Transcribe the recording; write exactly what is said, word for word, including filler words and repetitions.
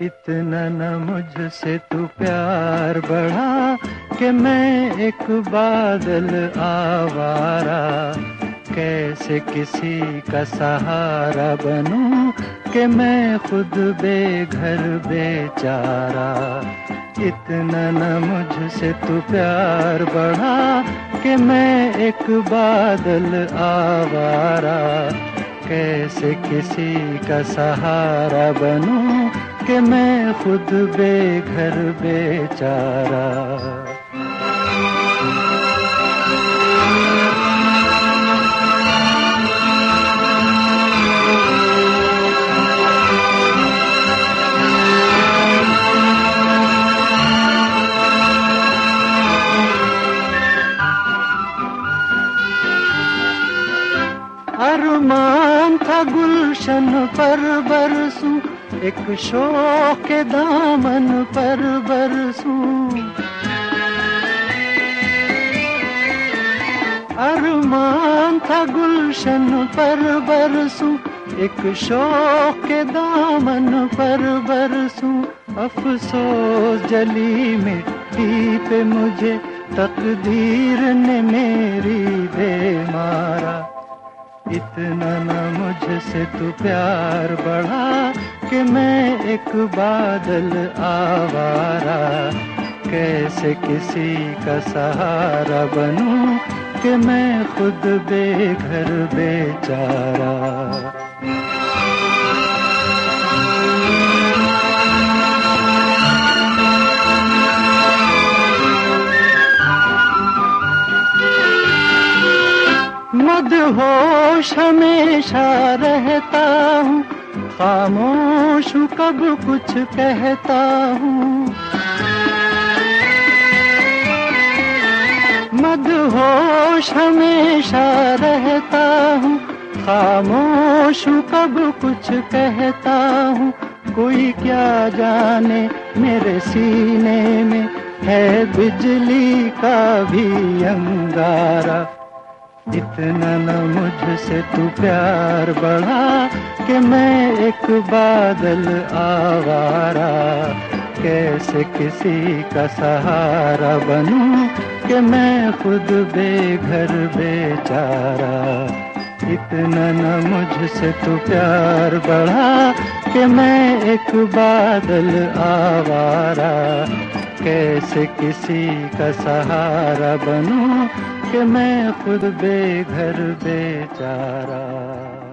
इतना न मुझसे तू प्यार बढ़ा कि मैं एक बादल आवारा, कैसे किसी का सहारा बनूं कि मैं खुद बेघर बेचारा। इतना न मुझसे तू प्यार बढ़ा कि मैं एक बादल आवारा, कैसे किसी का सहारा बनूं कि मैं खुद बेघर बेचारा। अरमान था गुलशन पर बरसूं, एक शौक के दामन पर बरसूं। अरमान था गुलशन पर बरसूं, एक शौक के दामन पर बरसूं। अफसोस जली मिट्टी पे मुझे तकदीर ने मेरी दे मारा। इतना न मुझसे तू प्यार बढ़ा कि मैं एक बादल आवारा, कैसे किसी का सहारा बनूं कि मैं खुद बेघर बेचारा। मदहोश हमेशा रहता हूँ, खामोश हूँ कब कुछ कहता हूँ। मदहोश हमेशा रहता हूँ, खामोश हूँ कब कुछ कहता हूँ। कोई क्या जाने मेरे सीने में है बिजली का भी अंगारा। इतना न मुझसे तू प्यार बढ़ा कि मैं एक बादल आवारा, कैसे किसी का सहारा बनूं कि मैं खुद बेघर बेचारा। इतना न मुझसे तू प्यार बढ़ा कि मैं एक बादल आवारा, कैसे किसी का सहारा बनूं कि मैं खुद बेघर बेचारा।